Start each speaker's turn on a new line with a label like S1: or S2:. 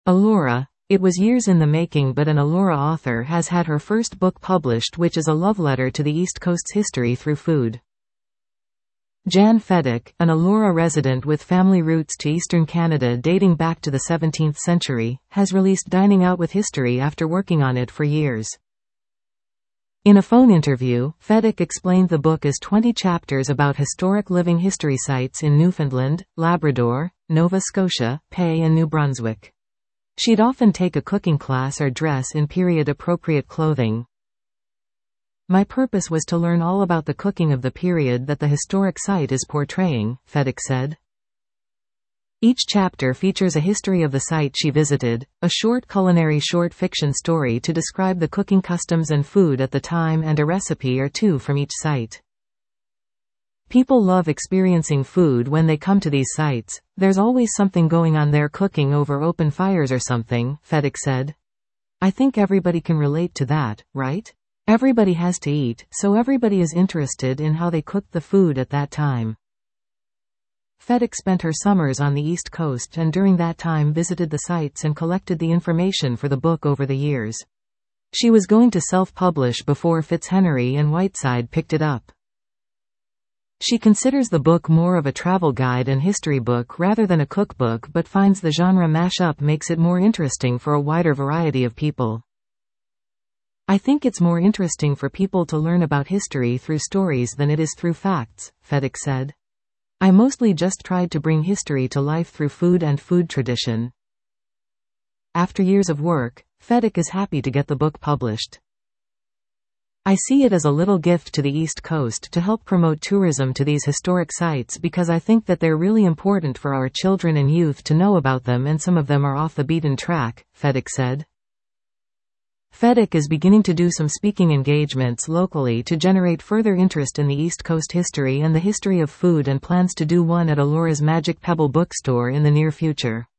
S1: Allura. It was years in the making, but an Allura author has had her first book published, which is a love letter to the East Coast's history through food. Jan Fedek, an Allura resident with family roots to eastern Canada dating back to the 17th century, has released Dining Out with History after working on it for years. In a phone interview, Fedek explained the book as 20 chapters about historic living history sites in Newfoundland, Labrador, Nova Scotia, Pei and New Brunswick. She'd often take a cooking class or dress in period-appropriate clothing. My purpose was to learn all about the cooking of the period that the historic site is portraying, Fedek said. Each chapter features a history of the site she visited, a short culinary short fiction story to describe the cooking customs and food at the time, and a recipe or two from each site. People love experiencing food when they come to these sites. There's always something going on there, cooking over open fires or something, Fedek said. I think everybody can relate to that, right? Everybody has to eat, so everybody is interested in how they cooked the food at that time. Fedek spent her summers on the East Coast and during that time visited the sites and collected the information for the book over the years. She was going to self-publish before Fitzhenry and Whiteside picked it up. She considers the book more of a travel guide and history book rather than a cookbook, but finds the genre mash-up makes it more interesting for a wider variety of people. I think it's more interesting for people to learn about history through stories than it is through facts, Fedek said. I mostly just tried to bring history to life through food and food tradition. After years of work, Fedek is happy to get the book published. I see it as a little gift to the East Coast to help promote tourism to these historic sites because I think that they're really important for our children and youth to know about them, and some of them are off the beaten track, Fedek said. Fedek is beginning to do some speaking engagements locally to generate further interest in the East Coast history and the history of food, and plans to do one at Allura's Magic Pebble bookstore in the near future.